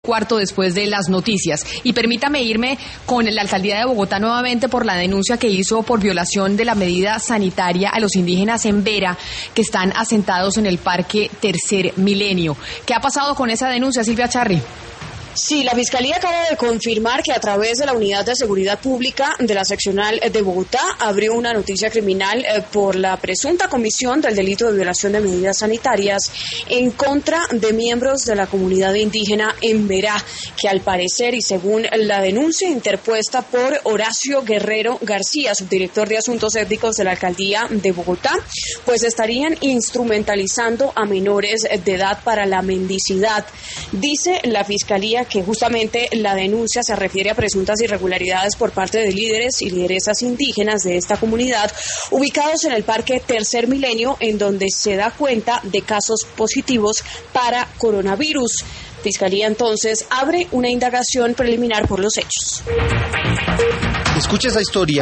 6:15 después de las noticias. Y permítame irme con la alcaldía de Bogotá nuevamente por la denuncia que hizo por violación de la medida sanitaria a los indígenas en Vera, que están asentados en el Parque Tercer Milenio. ¿Qué ha pasado con esa denuncia, Silvia Charri? Sí, la Fiscalía acaba de confirmar que a través de la Unidad de Seguridad Pública de la Seccional de Bogotá abrió una noticia criminal por la presunta comisión del delito de violación de medidas sanitarias en contra de miembros de la comunidad indígena en Verá, que al parecer y según la denuncia interpuesta por Horacio Guerrero García, subdirector de Asuntos Étnicos de la Alcaldía de Bogotá, pues estarían instrumentalizando a menores de edad para la mendicidad. Dice la Fiscalía que justamente la denuncia se refiere a presuntas irregularidades por parte de líderes y lideresas indígenas de esta comunidad ubicados en el Parque Tercer Milenio, en donde se da cuenta de casos positivos para coronavirus. Fiscalía entonces abre una indagación preliminar por los hechos. Escucha esa historia.